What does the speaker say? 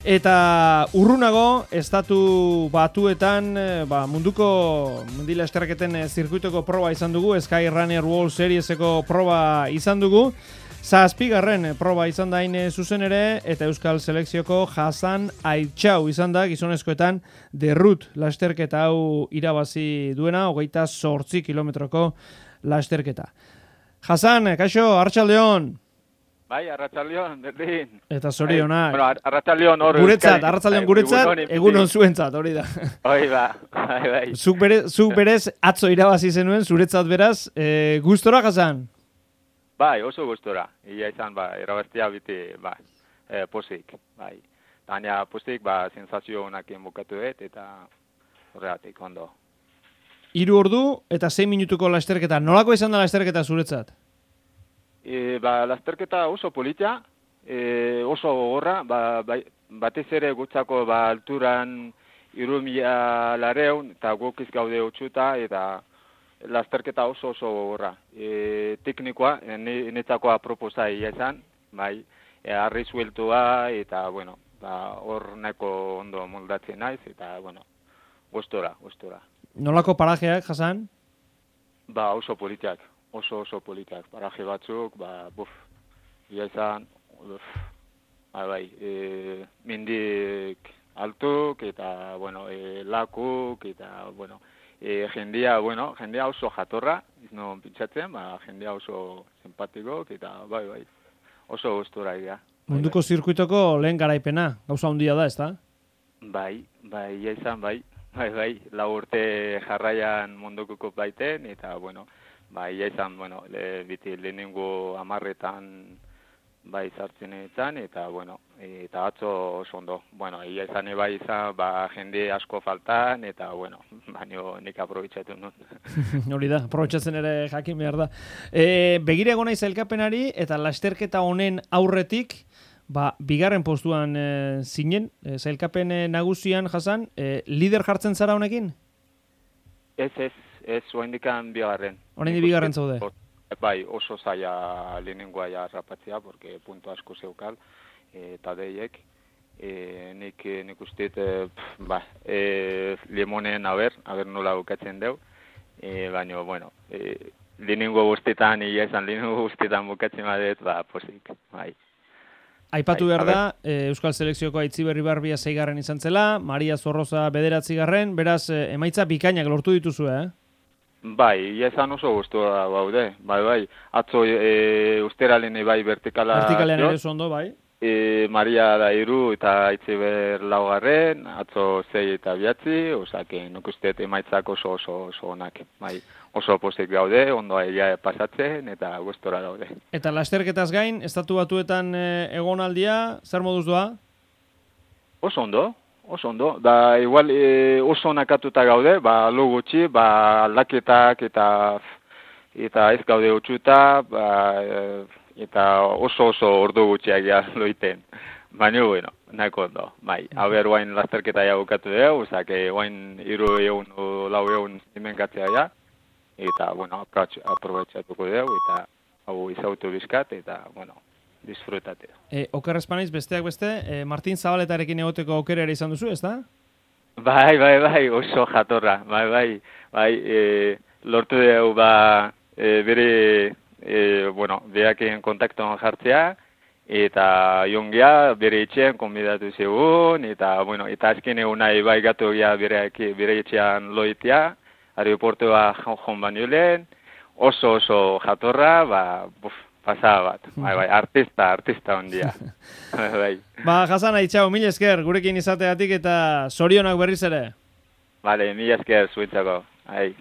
Eta urrunago, estatu batuetan munduko mundilasterketen zirkuitoko proba izan dugu, Skyrunner World Serieseko proba izan dugu, zazpigarren proba izan da hain zuzen ere, eta Euskal Selekzioko Hasan Aitxau izan da, gizonezkoetan derrut lasterketa hau irabazi duena, 28 kilometroko lasterketa. Hasan, kaixo, arratsaldeon. Bai, arratsaldeon, berdin. Eta zorionak. Bueno, arratsaldeon hor. Arratsaldeon guretzat, egunon zuentzat, hori da. Hoi ba, bai. Zuk berez, atzo irabazi zenuen, zuretzat beraz, gustora, Hasan? Bai, oso gustora. Ia izan, irabaztia biti, pozik, bai. Baina pozik, sensazio honakin bukatu eta horregatik, ondo. 3 ordu eta 6 minutuko lasterketa. Nolako izan da lasterketa zuretzat? Lasterketa oso politia, oso gogorra, batez ere gutzako alturan 3.200 eta gukiz gaude utxuta, eta lasterketa oso gogorra. Teknikoa, netzako aproposa ia izan, bai, arri zueltua, eta, bueno, hor nahiko ondo moldatzen naiz, eta, bueno, gustora. Nolako parajeak, Hasan? Oso politiak. Oso politak, paraje batzuk, ia izan, mendik altuk, eta, lakuk, eta, jendea oso jatorra, izno pintzatzen, jendea oso simpatikok, eta, oso gustora ia. Munduko zirkuitoko lehen garaipena, gauza handia da, ezta? Ia izan, lau urte jarraian munduko baiten, eta, ia izan, biti lehenengo 10etan sartzen etan, eta, eta atzo oso ondo. Ia izan izan, jende asko faltan, eta, baino nik aprobetxatu nun. Hori da, aprobetxatzen ere jakin behar da. Begira egon naiz sailkapenari, eta lasterketa honen aurretik, bigarren postuan zinen, sailkapen nagusian, Hasan, lider jartzen zara honekin? Ez, oaindikan bigarren. Oraindik bigarren zaude? Bai, oso zaila lehenengoa ja rapatzea, porque punto asko zeukal, eta deiek. Nik usteet, limonen aber nola bukatzen deu. Baina, lehenengo guztetan, lehenengo guztetan bukatzen badet, posik, bai. Aipatu behar da, Euskal Selekzioko Aitziberri Barbia 6. izan zela, Maria Zorroza 9. Beraz, emaitza bikainak lortu dituzu, ia esan oso gustua baude, bai. Atzo usteralen vertikala... Vertikalean ere ondo, bai. Maria da 3 eta Aitziber 4, atzo 6 eta 9, osake, nuk usteet emaitzak oso onak, bai. Oso posik gaude, ondo egia pasatzen, eta gustora daude. Eta lasterketaz gain, estatu batuetan egonaldia, zer moduz doa? Oso ondo. Da, igual oso nakatuta gaude, lo gutxi, aldaketak eta ez gaude utxuta, eta oso ordu gutxiak loiten. Baina, nahiko ondo, bai. Haber, oain lasterketa ja bukatu dugu, osake, oain 3 imenkatzea ja, eta, aprobetxatuko dugu, eta hau izautu bizkat, eta, disfrutate. Oker espanaiz, besteak beste, Martin Zabaletarekin egoteko aukera ere izan duzu, ez da? Bai, oso jatorra, bai, lortu dugu, bere, behaken kontaktuan jartzea, eta jongia bere etxean konbidatu zegoen, eta azken egun nahi gatu bere etxean loitea, aeroportua joan baino lehen, oso jatorra, pasada bat, artista ondia. Hasan Aitxau, mil esker, gurekin izateatik eta zorionak berriz ere. Mil esker, zuentzako.